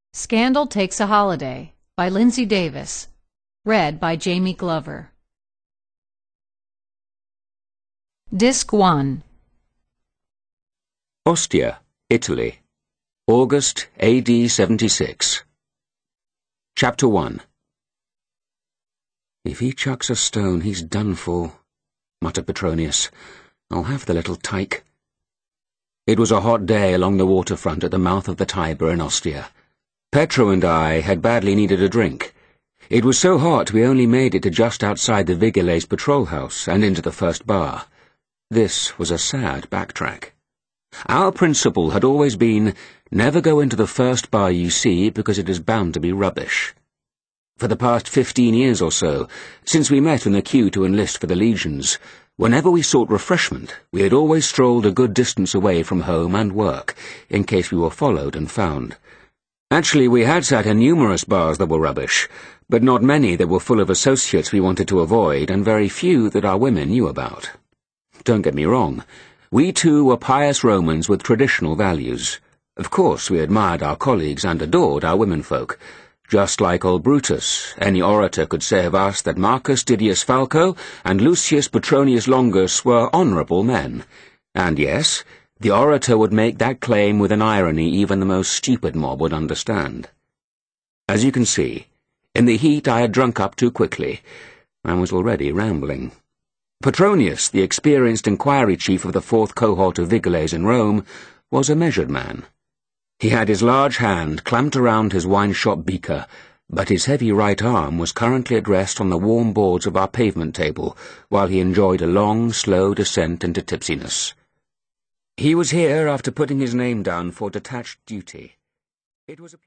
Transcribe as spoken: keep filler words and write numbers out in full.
Scandal Takes a Holiday by Lindsay Davis. Read by Jamie Glover. Disc one. Ostia, Italy, August A D seventy-six. Chapter one. "If he chucks a stone, he's done for," muttered Petronius. "I'll have the little tyke." It was a hot day along the waterfront at the mouth of the Tiber in Ostia. Petro and I had badly needed a drink. It was so hot we only made it to just outside the Vigiles patrol house and into the first bar. This was a sad backtrack. Our principle had always been, never go into the first bar you see because it is bound to be rubbish. For the past fifteen years or so, since we met in the queue to enlist for the legions, whenever we sought refreshment, we had always strolled a good distance away from home and work, in case we were followed and found. Actually, we had sat in numerous bars that were rubbish, but not many that were full of associates we wanted to avoid, and very few that our women knew about. Don't get me wrong. We too were pious Romans with traditional values. Of course, we admired our colleagues and adored our womenfolk. Just like old Brutus, any orator could say of us that Marcus Didius Falco and Lucius Petronius Longus were honourable men. And yes, the orator would make that claim with an irony even the most stupid mob would understand. As you can see, in the heat I had drunk up too quickly, and was already rambling. Petronius, the experienced inquiry chief of the fourth cohort of Vigiles in Rome, was a measured man. He had his large hand clamped around his wine-shop beaker, but his heavy right arm was currently at rest on the warm boards of our pavement table, while he enjoyed a long, slow descent into tipsiness. He was here after putting his name down for detached duty. It was a